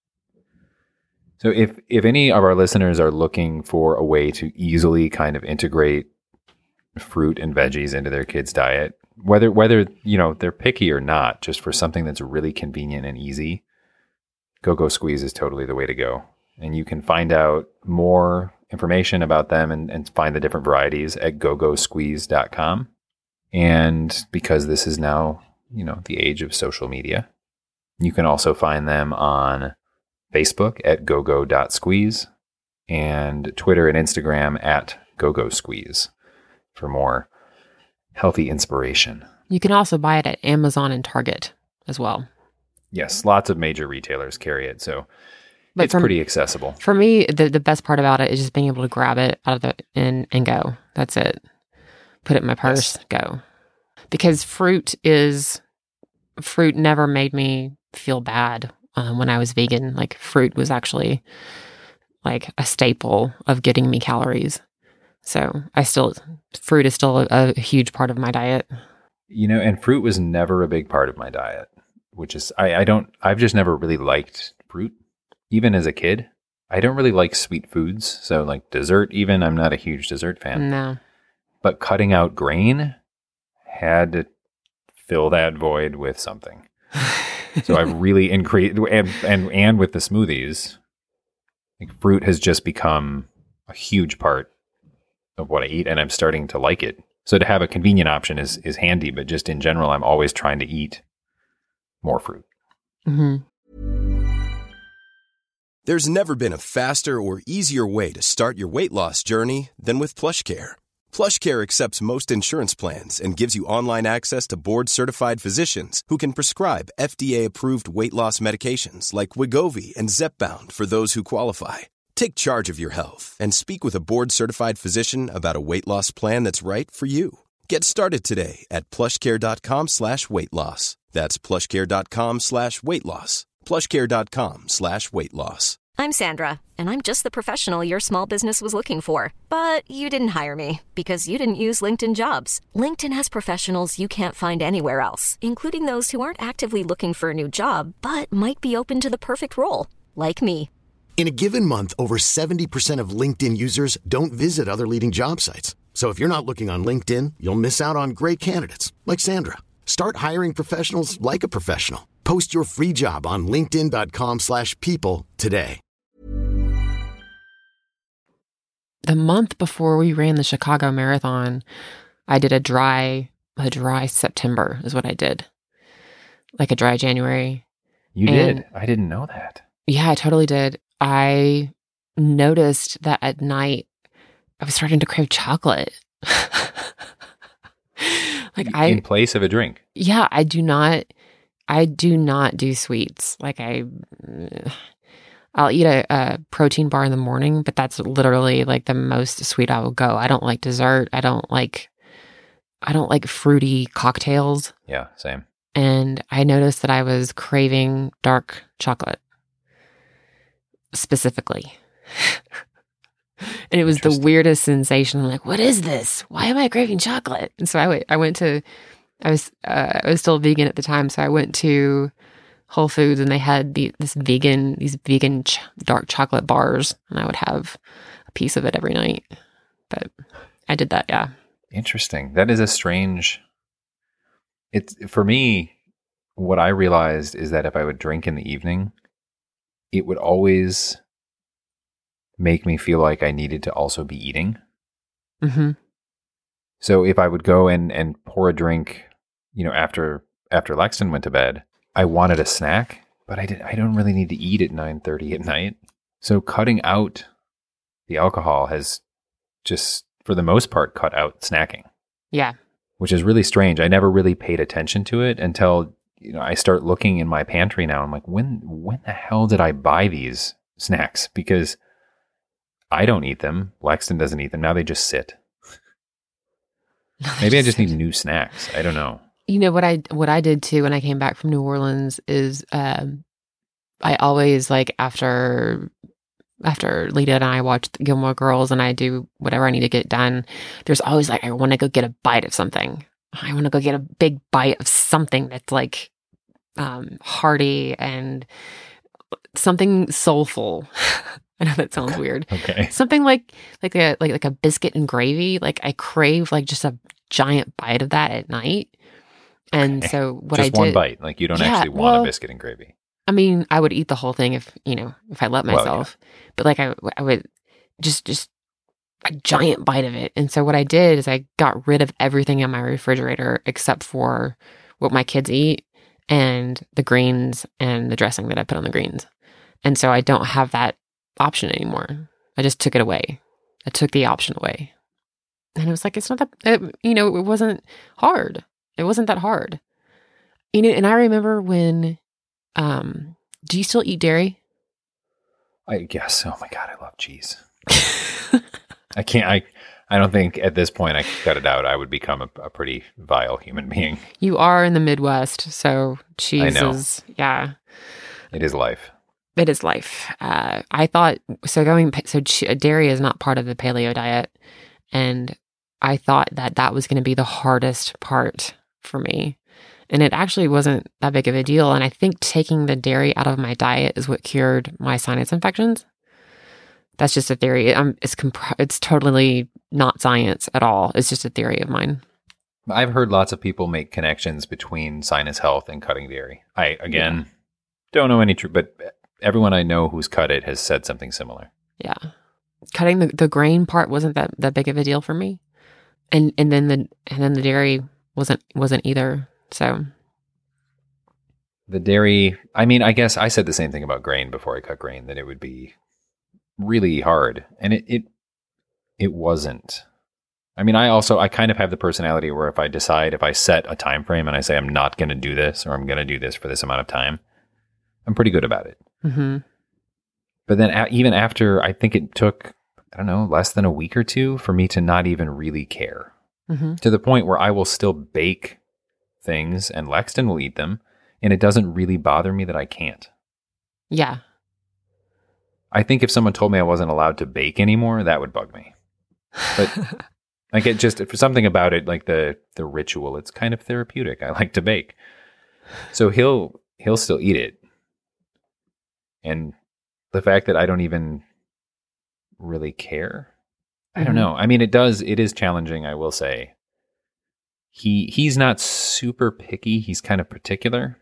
So if if any of our listeners are looking for a way to easily kind of integrate fruit and veggies into their kids' diet, whether whether you know they're picky or not, just for something that's really convenient and easy, Go-Go Squeeze is totally the way to go. And you can find out more information about them and, and find the different varieties at go go squeeze dot com. And because this is now, you know, the age of social media, you can also find them on Facebook at go go dot squeeze and Twitter and Instagram at go go squeeze for more healthy inspiration. You can also buy it at Amazon and Target as well. Yes, lots of major retailers carry it, so but it's for, pretty accessible. For me, the, the best part about it is just being able to grab it out of the and, and go. That's it. Put it in my purse, yes. Go. Because fruit is, fruit never made me feel bad um, when I was vegan. Like, fruit was actually like a staple of getting me calories. So I still, fruit is still a, a huge part of my diet. You know, and fruit was never a big part of my diet. Which is, I, I don't, I've just never really liked fruit. Even as a kid, I don't really like sweet foods. So like dessert, even, I'm not a huge dessert fan. No. But cutting out grain had to fill that void with something. So I've really increased, and, and, and with the smoothies, like fruit has just become a huge part of what I eat, and I'm starting to like it. So to have a convenient option is, is handy, but just in general, I'm always trying to eat more fruit. Mm-hmm. There's never been a faster or easier way to start your weight loss journey than with PlushCare. PlushCare accepts most insurance plans and gives you online access to board-certified physicians who can prescribe F D A-approved weight loss medications like Wegovy and Zepbound for those who qualify. Take charge of your health and speak with a board-certified physician about a weight loss plan that's right for you. Get started today at plushcare.com slash weight loss. That's plushcare.com slash weight loss. Plushcare.com slash weight loss. I'm Sandra, and I'm just the professional your small business was looking for. But you didn't hire me because you didn't use LinkedIn Jobs. LinkedIn has professionals you can't find anywhere else, including those who aren't actively looking for a new job, but might be open to the perfect role, like me. In a given month, over seventy percent of LinkedIn users don't visit other leading job sites. So if you're not looking on LinkedIn, you'll miss out on great candidates like Sandra. Start hiring professionals like a professional. Post your free job on linkedin.com slash people today. The month before we ran the Chicago Marathon, I did a dry, a dry September is what I did. Like a dry January. You and did? I didn't know that. Yeah, I totally did. I noticed that at night I was starting to crave chocolate. Like in I in place of a drink. Yeah, I do not I do not do sweets. Like I I'll eat a, a protein bar in the morning, but that's literally like the most sweet I will go. I don't like dessert. I don't like I don't like fruity cocktails. Yeah, same. And I noticed that I was craving dark chocolate specifically. And it was the weirdest sensation. I'm like, what is this? Why am I craving chocolate? And so I went, I went to, I was, uh, I was still vegan at the time. So I went to Whole Foods and they had the, this vegan, these vegan ch- dark chocolate bars. And I would have a piece of it every night. But I did that. Yeah. Interesting. That is a strange, it's for me, what I realized is that if I would drink in the evening, it would always make me feel like I needed to also be eating. Mm-hmm. So if I would go and, and pour a drink, you know, after after Lexton went to bed, I wanted a snack, but I did I don't really need to eat at nine thirty at night. So cutting out the alcohol has just, for the most part, cut out snacking. Yeah. Which is really strange. I never really paid attention to it until, you know, I start looking in my pantry now. I'm like, when when the hell did I buy these snacks? Because I don't eat them. Lexton doesn't eat them. Now they just sit. Maybe I just need new snacks. I don't know. You know what I what I did too when I came back from New Orleans is um, I always like after after Lita and I watch Gilmore Girls and I do whatever I need to get done. There's always like I want to go get a bite of something. I want to go get a big bite of something that's like um, hearty and something soulful. I know that sounds weird. Okay. Something like like a like like a biscuit and gravy. Like I crave like just a giant bite of that at night. And okay. so what just I did, one bite. Like you don't yeah, actually want well, a biscuit and gravy. I mean, I would eat the whole thing if you know if I let myself. Well, yeah. But like I I would just just a giant bite of it. And so what I did is I got rid of everything in my refrigerator except for what my kids eat and the greens and the dressing that I put on the greens. And so I don't have that option anymore. I just took it away. I took the option away. And it was like, it's not that, it, you know, it wasn't hard. It wasn't that hard. You know, and I remember when, um, do you still eat dairy? I guess. Oh my God, I love cheese. I can't, I, I don't think at this point I could cut it out. I would become a, a pretty vile human being. You are in the Midwest, so cheese is, yeah. It is life. It is life. Uh, I thought, so going, so dairy is not part of the paleo diet. And I thought that that was going to be the hardest part for me. And it actually wasn't that big of a deal. And I think taking the dairy out of my diet is what cured my sinus infections. That's just a theory. Um, it's comp- it's totally not science at all. It's just a theory of mine. I've heard lots of people make connections between sinus health and cutting dairy. I, again, yeah. don't know any truth, but everyone I know who's cut it has said something similar. Yeah. Cutting the, the grain part wasn't that, that big of a deal for me. And and then the and then the dairy wasn't wasn't either. So the dairy, I mean, I guess I said the same thing about grain before I cut grain, that it would be really hard. And it it it wasn't. I mean, I also I kind of have the personality where if I decide, if I set a time frame and I say I'm not going to do this or I'm going to do this for this amount of time, I'm pretty good about it. Mm-hmm. But then a- even after, I think it took, I don't know, less than a week or two for me to not even really care. Mm-hmm. To the point where I will still bake things and Lexton will eat them. And it doesn't really bother me that I can't. Yeah. I think if someone told me I wasn't allowed to bake anymore, that would bug me. But like it just, for something about it, like the, the ritual, it's kind of therapeutic. I like to bake. So he'll, he'll still eat it. And the fact that I don't even really care, I don't know. I mean, it does, it is challenging, I will say. He he's not super picky. He's kind of particular,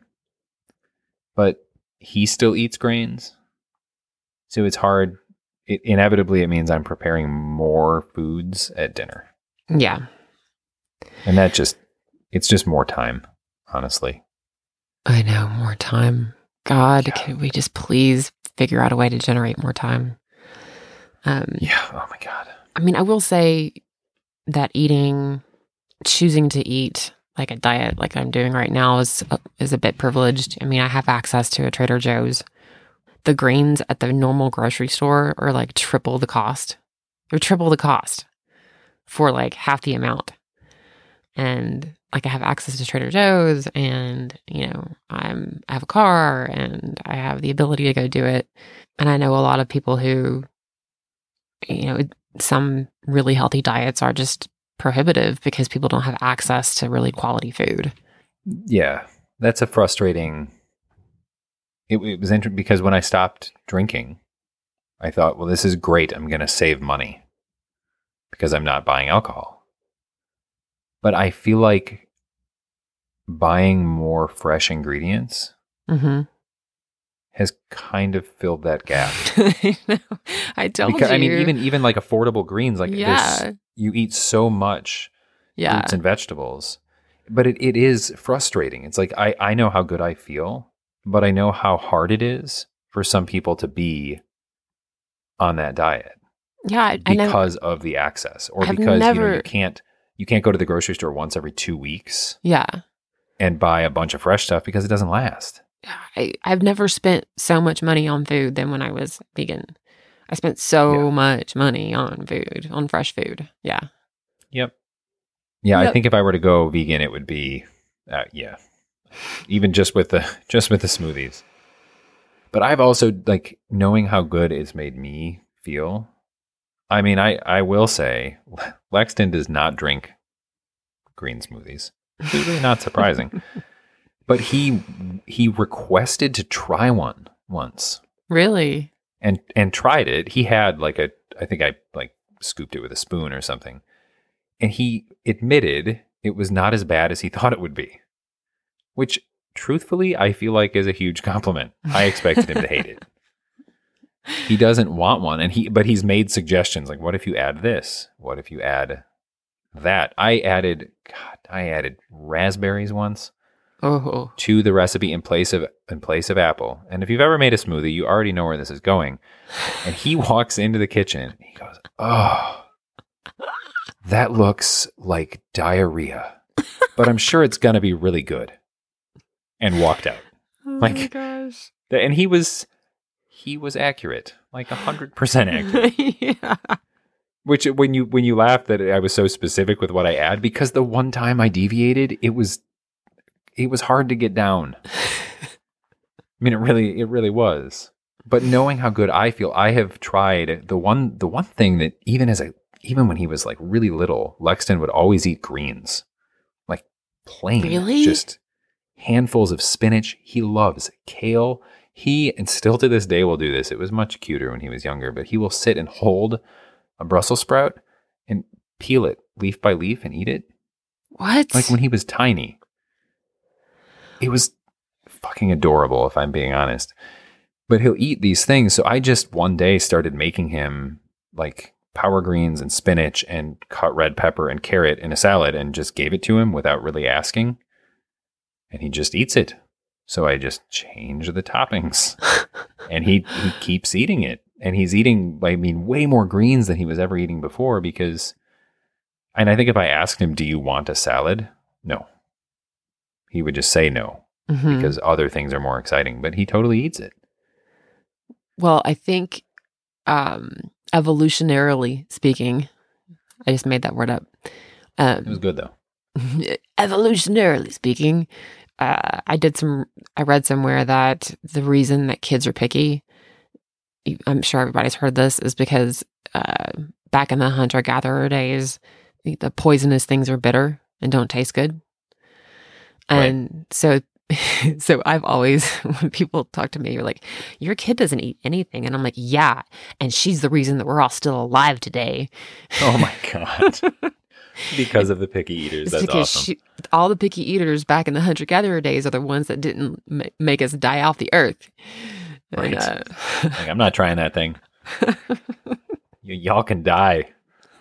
but he still eats grains. So it's hard. It, inevitably, it means I'm preparing more foods at dinner. Yeah. And that just, it's just more time, honestly. I know, more time. God, yeah. Can we just please figure out a way to generate more time? Um, yeah. Oh my God. I mean, I will say that eating, choosing to eat like a diet like I'm doing right now is is a bit privileged. I mean, I have access to a Trader Joe's. The greens at the normal grocery store are like triple the cost. They're triple the cost for like half the amount. And like I have access to Trader Joe's, and you know, I'm I have a car and I have the ability to go do it. And I know a lot of people who, you know, some really healthy diets are just prohibitive because people don't have access to really quality food. Yeah, that's a frustrating. It, it was interesting because when I stopped drinking, I thought, well, this is great. I'm going to save money because I'm not buying alcohol. But I feel like buying more fresh ingredients mm-hmm. has kind of filled that gap. I know. I told because, you. I mean, even even like affordable greens, like yeah. this, you eat so much yeah. fruits and vegetables. But it, it is frustrating. It's like I, I know how good I feel, but I know how hard it is for some people to be on that diet. Yeah, because of the access, or I've because never, you know you can't you can't go to the grocery store once every two weeks. Yeah, and buy a bunch of fresh stuff because it doesn't last. I, I've never spent so much money on food than when I was vegan. I spent so yeah. much money on food, on fresh food. Yeah. Yep. Yeah, yep. I think if I were to go vegan, it would be, uh, yeah, even just with the just with the smoothies. But I've also, like, knowing how good it's made me feel. I mean, I, I will say, Lexton does not drink green smoothies. It's really not surprising. But he he requested to try one once. Really? And and tried it. He had like a, I think I like scooped it with a spoon or something. And he admitted it was not as bad as he thought it would be. Which, truthfully, I feel like is a huge compliment. I expected him to hate it. He doesn't want one, and he but he's made suggestions like, what if you add this? What if you add that? I added, God, I added raspberries once oh. to the recipe in place of in place of apple. And if you've ever made a smoothie, you already know where this is going. And he walks into the kitchen, and he goes, "Oh, that looks like diarrhea, but I'm sure it's gonna be really good." And walked out. Oh like, my gosh! And he was. He was accurate, like a hundred percent accurate. Yeah. Which, when you when you laugh that I was so specific with what I add, because the one time I deviated, it was it was hard to get down. I mean, it really it really was. But knowing how good I feel, I have tried the one the one thing that even as a even when he was like really little, Lexton would always eat greens, like plain, really? just handfuls of spinach. He loves kale. He, and still to this day, will do this. It was much cuter when he was younger, but he will sit and hold a Brussels sprout and peel it leaf by leaf and eat it. What? Like when he was tiny. It was fucking adorable, if I'm being honest. But he'll eat these things. So I just one day started making him like power greens and spinach and cut red pepper and carrot in a salad and just gave it to him without really asking. And he just eats it. So I just changed the toppings, and he, he keeps eating it. And he's eating, I mean, way more greens than he was ever eating before because, and I think if I asked him, do you want a salad? No. He would just say no mm-hmm. because other things are more exciting, but he totally eats it. Well, I think um, evolutionarily speaking, I just made that word up. Um, it was good though. Evolutionarily speaking, Uh, I did some, I read somewhere that the reason that kids are picky, I'm sure everybody's heard this, is because uh, back in the hunter-gatherer days, the poisonous things are bitter and don't taste good. And right. so, so I've always, when people talk to me, you're like, your kid doesn't eat anything. And I'm like, yeah. And she's the reason that we're all still alive today. Oh my God. Because of the picky eaters. It's That's because awesome. She, all the picky eaters back in the hunter-gatherer days are the ones that didn't ma- make us die off the earth. Right. And, uh, like, I'm not trying that thing. y- y'all can die.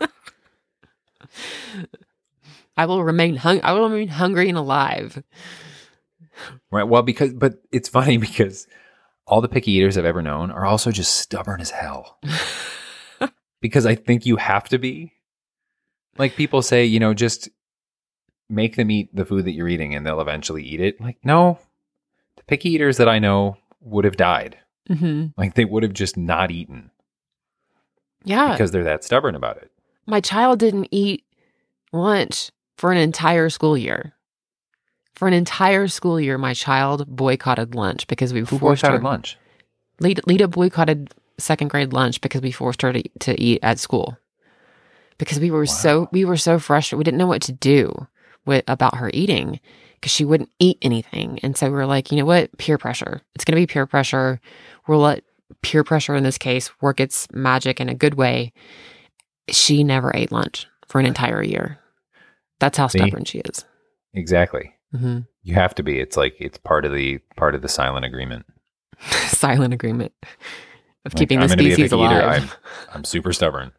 I will remain hung. I will remain hungry and alive. Right. Well, because, but it's funny because all the picky eaters I've ever known are also just stubborn as hell. because I think you have to be. Like people say, you know, just make them eat the food that you're eating and they'll eventually eat it. Like, no, the picky eaters that I know would have died. Mm-hmm. Like they would have just not eaten. Yeah. Because they're that stubborn about it. My child didn't eat lunch for an entire school year. For an entire school year, my child boycotted lunch because we Who forced boycotted her. lunch? Lita, Lita boycotted second grade lunch because we forced her to, to eat at school. Because we were wow. so we were so frustrated. We didn't know what to do with about her eating because she wouldn't eat anything. And so we were like, you know what? Peer pressure. It's going to be peer pressure. We'll let peer pressure in this case work its magic in a good way. She never ate lunch for an entire year. That's how See? stubborn she is. Exactly. Mm-hmm. You have to be. It's like it's part of the part of the silent agreement. Silent agreement of like, keeping I'm the species species alive. Eater. I'm, I'm super stubborn.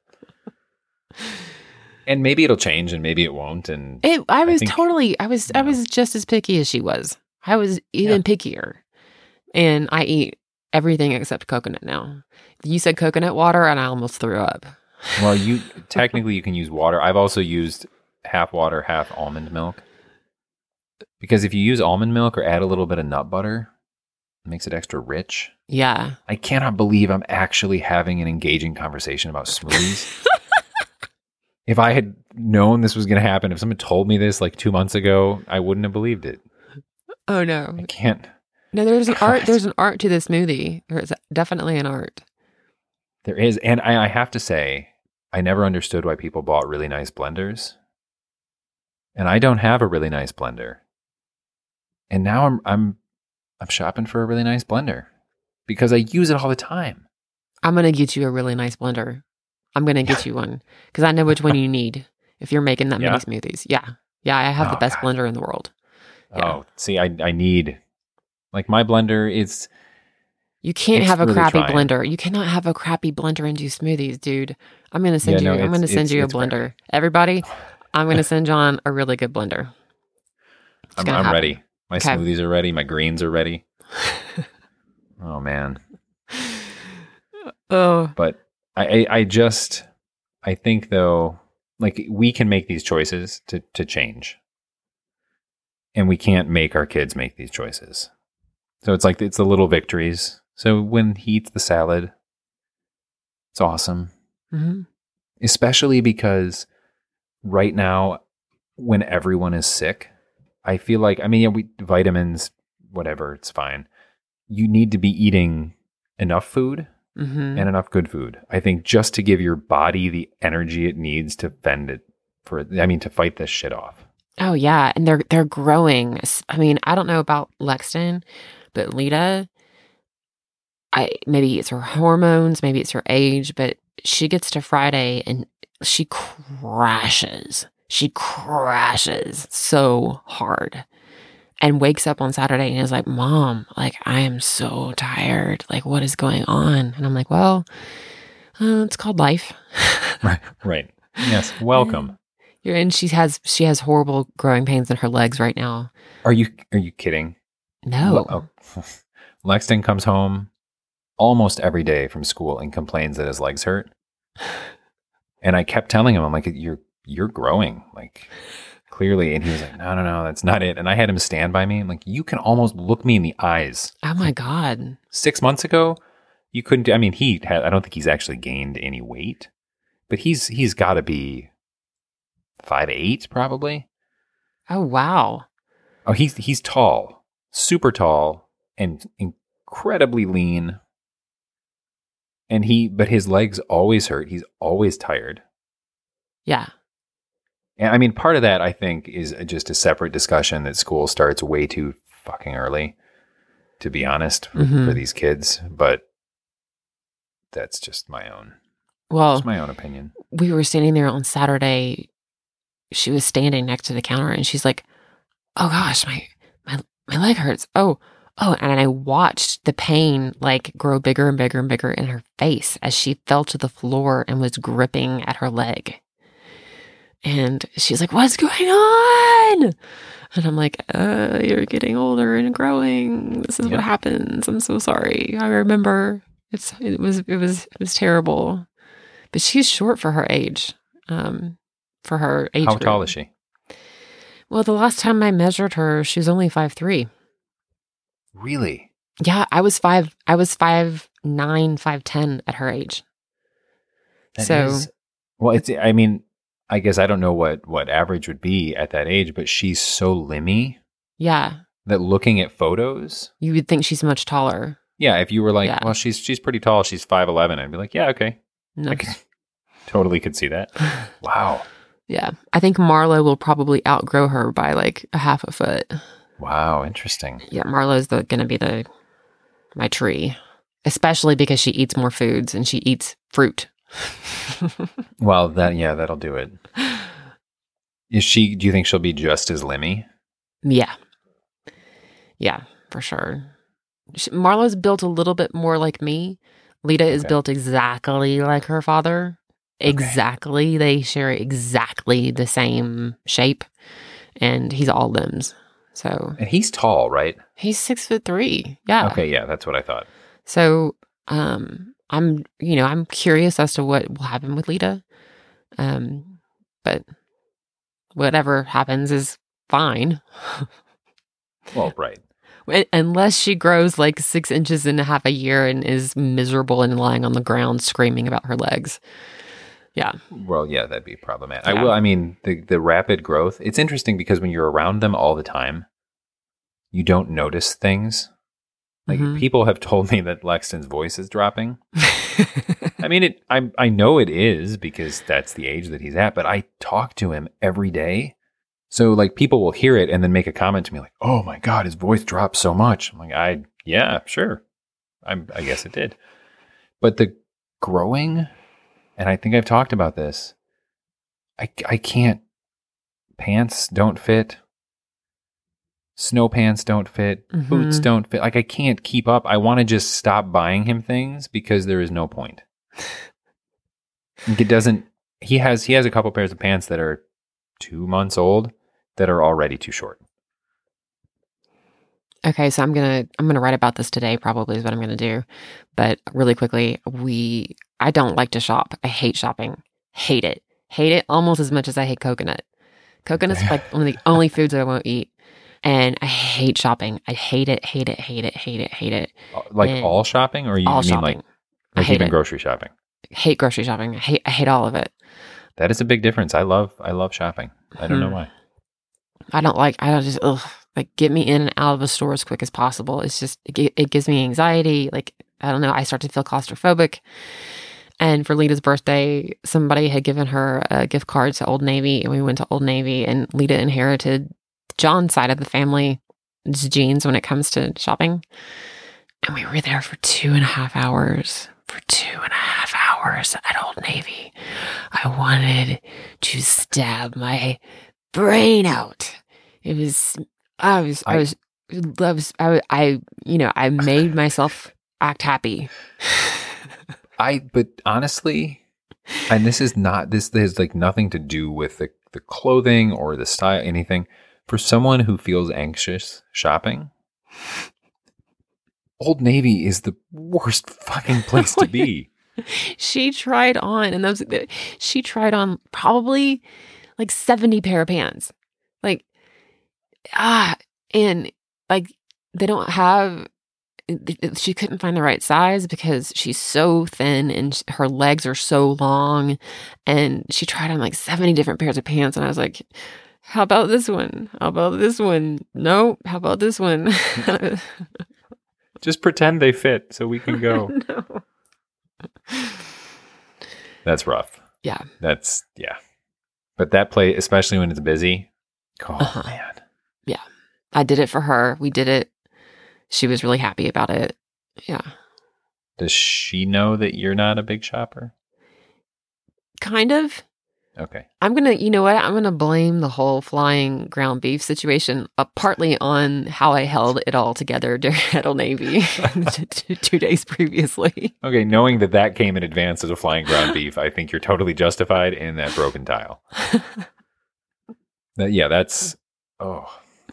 And maybe it'll change and maybe it won't. And it, I was I think, totally, I was, I was just as picky as she was. I was even yeah. pickier. And I eat everything except coconut now. You said coconut water and I almost threw up. Well, you technically you can use water. I've also used half water, half almond milk. Because if you use almond milk or add a little bit of nut butter, it makes it extra rich. Yeah. I cannot believe I'm actually having an engaging conversation about smoothies. If I had known this was going to happen, if someone told me this like two months ago, I wouldn't have believed it. Oh, no. I can't. No, there's an God. art. There's an art to this smoothie. There's definitely an art. There is. And I, I have to say, I never understood why people bought really nice blenders. And I don't have a really nice blender. And now I'm I'm I'm shopping for a really nice blender because I use it all the time. I'm going to get you a really nice blender. I'm going to get you one because I know which one you need if you're making that yeah? many smoothies. Yeah. Yeah, I have oh, the best God. blender in the world. Yeah. Oh, see, I I need, like my blender is... You can't have a really crappy trying. blender. You cannot have a crappy blender and do smoothies, dude. I'm going to send Yeah, you, no, I'm going to it's- send it's- you a it's blender. crappy. Everybody, I'm going to send John a really good blender. It's I'm, gonna I'm happen. ready. My Okay. smoothies are ready. My greens are ready. Oh, man. Oh, But I, I, I just, I think though, like we can make these choices to, to change. And we can't make our kids make these choices. So it's like, it's the little victories. So when he eats the salad, it's awesome. mm-hmm. Especially because right now, when everyone is sick, I feel like, I mean, yeah, we vitamins, whatever, it's fine. You need to be eating enough food Mm-hmm. and enough good food. I think just to give your body the energy it needs to fend it for, I mean, to fight this shit off. Oh yeah, and they're they're growing. I mean, I don't know about Lexton, but Lita, I maybe it's her hormones, maybe it's her age, but she gets to Friday and she crashes. She crashes so hard. And wakes up on Saturday and is like, Mom, like, I am so tired. Like, what is going on? And I'm like, well, uh, it's called life. Right. Right. Yes. Welcome. You're, and she has she has horrible growing pains in her legs right now. Are you are you kidding? No. Le- oh. Lexton comes home almost every day from school and complains that his legs hurt. And I kept telling him, I'm like, you're you're growing. Like, clearly. And he was like, no, no, no, that's not it. And I had him stand by me. I'm like, you can almost look me in the eyes. Oh my God. Six months ago, you couldn't do, I mean, he had, I don't think he's actually gained any weight, but he's, he's got to be five eight probably. Oh, wow. Oh, he's, he's tall, super tall and incredibly lean. And he, but his legs always hurt. He's always tired. Yeah. And I mean, part of that, I think, is just a separate discussion that school starts way too fucking early, to be honest, for, mm-hmm. for these kids. But that's just my own, well, just my own opinion. We were standing there on Saturday. She was standing next to the counter and she's like, oh gosh, my, my, my leg hurts. Oh, oh. And I watched the pain like grow bigger and bigger and bigger in her face as she fell to the floor and was gripping at her leg. And she's like, what's going on? And I'm like, uh, you're getting older and growing. This is Yep. what happens. I'm so sorry. I remember it's, it was, it was, it was terrible. But she's short for her age. Um, for her age How group. tall is she? Well, the last time I measured her, she was only five three. Really? Yeah, I was five. I was five nine, five ten at her age. That so, is, well, it's. I mean, I guess I don't know what what average would be at that age, but she's so limmy. Yeah. That looking at photos, you would think she's much taller. Yeah, if you were like, yeah. well, she's she's pretty tall. She's five eleven. I'd be like, yeah, okay. No. I could, totally could see that. Wow. Yeah. I think Marlo will probably outgrow her by like a half a foot. Wow, interesting. Yeah, Marlo's the going to be the my tree, especially because she eats more foods and she eats fruit. Well, that yeah, that'll do it. Is she? Do you think she'll be just as limmy? Yeah, yeah, for sure. She, Marlo's built a little bit more like me. Lita is Okay. built exactly like her father. Okay. Exactly, they share exactly the same shape, and he's all limbs. So And he's tall, right? he's six foot three. Yeah. Okay, yeah, that's what I thought. So, um, I'm, you know, I'm curious as to what will happen with Lita. Um, but whatever happens is fine. Well, right. Unless she grows like six inches in a half a year and is miserable and lying on the ground screaming about her legs. Yeah. Well, yeah, that'd be problematic. Yeah. I will. I mean, the the rapid growth. It's interesting because when you're around them all the time, you don't notice things. Like Mhm. people have told me that Lexton's voice is dropping. I mean, it. I I know it is because that's the age that he's at. But I talk to him every day, so like people will hear it and then make a comment to me like, "Oh my God, his voice dropped so much." I'm like, "I yeah, sure, I'm. I guess it did." But the growing. And I think I've talked about this. I, I can't. Pants don't fit. Snow pants don't fit. Mhm. Boots don't fit. Like, I can't keep up. I want to just stop buying him things because there is no point. Like, it doesn't. He has he has a couple pairs of pants that are two months old that are already too short. Okay, so I'm gonna I'm gonna write about this today. Probably is what I'm gonna do, but really quickly, we I don't like to shop. I hate shopping. Hate it. Hate it almost as much as I hate coconut. Coconut's like one of the only foods I won't eat, and I hate shopping. I hate it. Hate it. Hate it. Hate it. Hate it. Like And all shopping, or you all mean shopping. like I like hate even it. grocery shopping? Hate grocery shopping. I hate. I hate all of it. That is a big difference. I love I love shopping. I don't know Hmm. why. I don't like. I don't just ugh. Like get me in and out of a store as quick as possible. It's just it, gi- it gives me anxiety. Like I don't know. I start to feel claustrophobic. And for Lita's birthday, somebody had given her a gift card to Old Navy, and we went to Old Navy, and Lita inherited John's side of the family's genes when it comes to shopping. And we were there for two and a half hours. For two and a half hours at Old Navy. I wanted to stab my brain out. It was, I was, I, I- was, I was, I, I, you know, I made myself act happy. I, but honestly, and this is not, this has like nothing to do with the, the clothing or the style, anything. For someone who feels anxious shopping, Old Navy is the worst fucking place to be. She tried on, and those, she tried on probably like seventy pair of pants. Like, ah, and like they don't have, she couldn't find the right size because she's so thin and sh- her legs are so long. And she tried on like seventy different pairs of pants. And I was like, how about this one? How about this one? No, how about this one? Just pretend they fit so we can go. No. That's rough. Yeah. That's, yeah. But that play, especially when it's busy, oh Uh-huh. man. I did it for her. We did it. She was really happy about it. Yeah. Does she know that you're not a big shopper? Kind of. Okay. I'm going to, you know what? I'm going to blame the whole flying ground beef situation uh, partly on how I held it all together during at Old Navy t- t- two days previously. Okay, knowing that that came in advance as a flying ground beef, I think you're totally justified in that broken tile. That, yeah, that's, oh,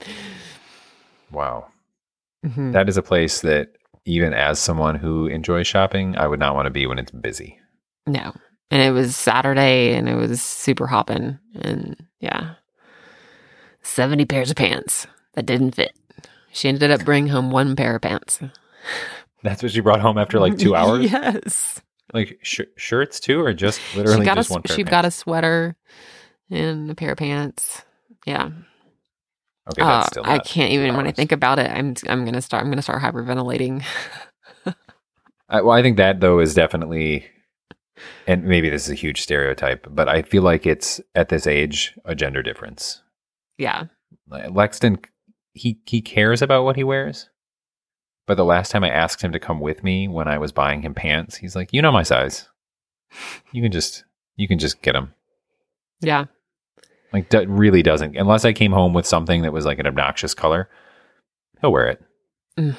wow. Mhm. That is a place that even as someone who enjoys shopping, I would not want to be when it's busy. No, And it was Saturday, and it was super hopping. And yeah, seventy pairs of pants that didn't fit. She ended up bringing home one pair of pants. That's what she brought home after like two hours? Yes. Like sh- shirts too, or just literally just a, one pair She of pants? got a sweater and a pair of pants. Yeah. Okay, that's still uh, I can't even, when I think about it, I'm I'm going to start, I'm going to start hyperventilating. I, well, I think that though is definitely, and maybe this is a huge stereotype, but I feel like it's at this age a gender difference. Yeah. Lexton, he he cares about what he wears, but the last time I asked him to come with me when I was buying him pants, he's like, "You know my size. You can just you can just get them." Yeah. Like that really doesn't, unless I came home with something that was like an obnoxious color, he'll wear it. Mm.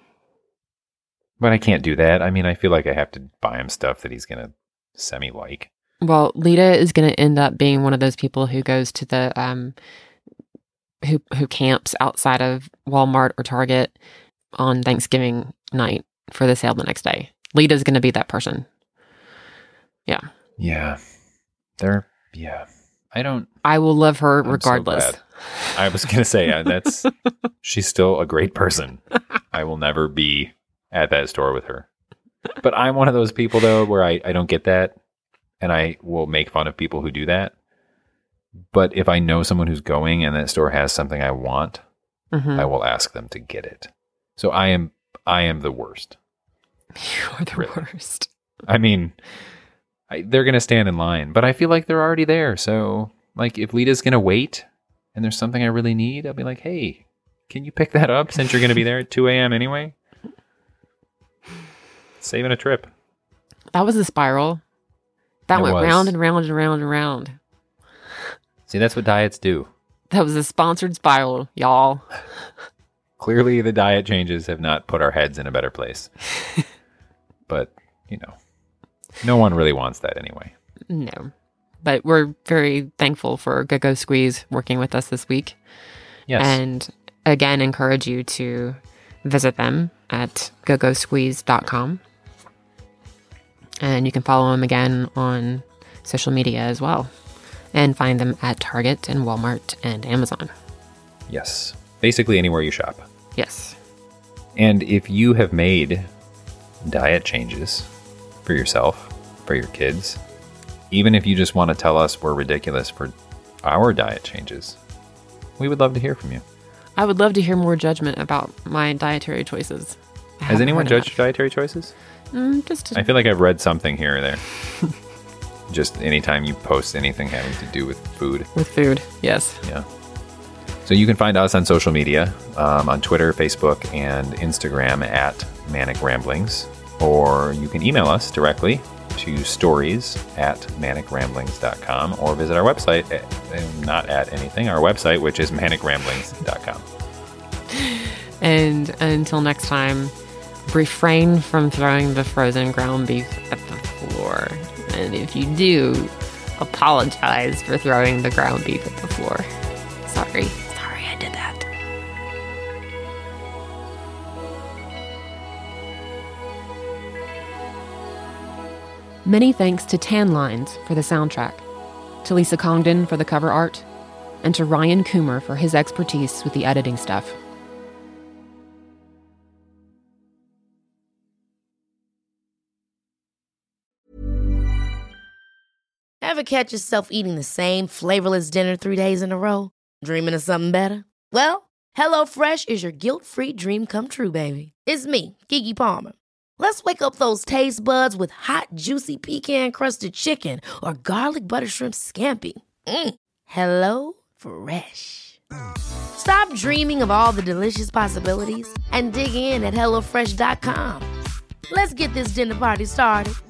But I can't do that. I mean, I feel like I have to buy him stuff that he's gonna semi like. Well, Lita is going to end up being one of those people who goes to the um, who who camps outside of Walmart or Target on Thanksgiving night for the sale the next day. Lita's going to be that person. Yeah. Yeah. They're yeah. I don't. I will love her I'm regardless. So I was going to say uh, that's she's still a great person. I will never be at that store with her. But I'm one of those people though where I, I don't get that. And I will make fun of people who do that. But if I know someone who's going and that store has something I want, mm-hmm. I will ask them to get it. So I am I am the worst. You're the really. worst. I mean, I, they're going to stand in line, but I feel like they're already there. So like if Lita's going to wait and there's something I really need, I'll be like, hey, can you pick that up since you're going to be there at two a.m. anyway? Saving a trip. That was a spiral. That it went was. round and round and round and round. See, that's what diets do. That was a sponsored spiral, y'all. Clearly, the diet changes have not put our heads in a better place. But, you know, no one really wants that anyway. No. But we're very thankful for Go-Go Squeeze working with us this week. Yes. And again, encourage you to visit them at go go squeeze dot com. And you can follow them again on social media as well. And find them at Target and Walmart and Amazon. Yes. Basically anywhere you shop. Yes. And if you have made diet changes for yourself, for your kids, even if you just want to tell us we're ridiculous for our diet changes, we would love to hear from you. I would love to hear more judgment about my dietary choices. Has anyone judged your dietary choices? Mm, just I feel like I've read something here or there. Just anytime you post anything having to do with food. With food, yes. Yeah. So you can find us on social media, um, on Twitter, Facebook, and Instagram at Manic Ramblings. Or you can email us directly to stories at manic ramblings dot com or visit our website, at, not at anything, our website, which is manic ramblings dot com. And until next time, refrain from throwing the frozen ground beef at the floor. And if you do, apologize for throwing the ground beef at the floor. Sorry. Sorry I did that. Many thanks to Tan Lines for the soundtrack, to Lisa Congdon for the cover art, and to Ryan Coomer for his expertise with the editing stuff. Ever catch yourself eating the same flavorless dinner three days in a row? Dreaming of something better? Well, HelloFresh is your guilt-free dream come true, baby. It's me, Keke Palmer. Let's wake up those taste buds with hot, juicy pecan-crusted chicken or garlic butter shrimp scampi. Mm. Hello Fresh. Stop dreaming of all the delicious possibilities and dig in at hello fresh dot com. Let's get this dinner party started.